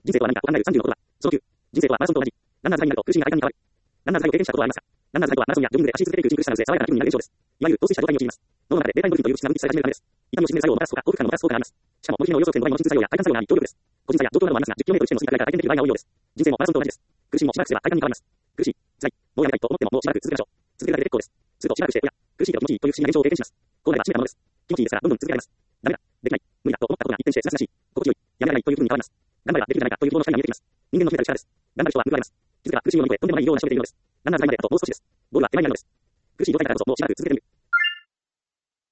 人生とは何かと考える30のことは、その9、人生とはマラソンと同じ。ランナーズハイになると苦しみが快感に変わる。ランナーズハイを経験したことはありますか？ランナーズハイとはマラソンやジョギングで走り続ける苦しみ苦しさなどで爽やかな気分になる現象です。いわゆる陶酔した状態に陥ります。脳の中でベータインドルフィンという物質が分泌され始めるためです。痛みを鎮める作用をもたらすとか、幸福感をもたらす効果があります。しかも、モルヒネのおよそ 1.5 倍の鎮痛作用や快感作用があり、強力です。個人差や状況などもありますが、10km 地点の過ぎから体験できる場合が多いようです。人生もマラソンと同じです。苦しみもしばらくすれば快感に変わります。苦しい、辛い、もうやめたいと思ってももうしばらく続けましょう。続けるだけで結構です。するとしばらくして、おや、苦しいけど気持ちいいという不思議な現象を経験します。こうなれば締めたものです。気持ちいいですからどんどん続けられます。ダメだ、できない、無理だと思ったことが一転してすがすがしい、心地よい、やめられないという気分に変わります。頑張ればできるじゃないかという希望の光が見えてきます。人間の秘めたる力です。頑張る人は報われます。気づけば苦しみを乗り越えとんでもない偉業を成し遂げているのです。ランナーズハイまであともう少しです。ゴールは手前にあるのです。苦しい状態からこそもうしばらく続けてみる。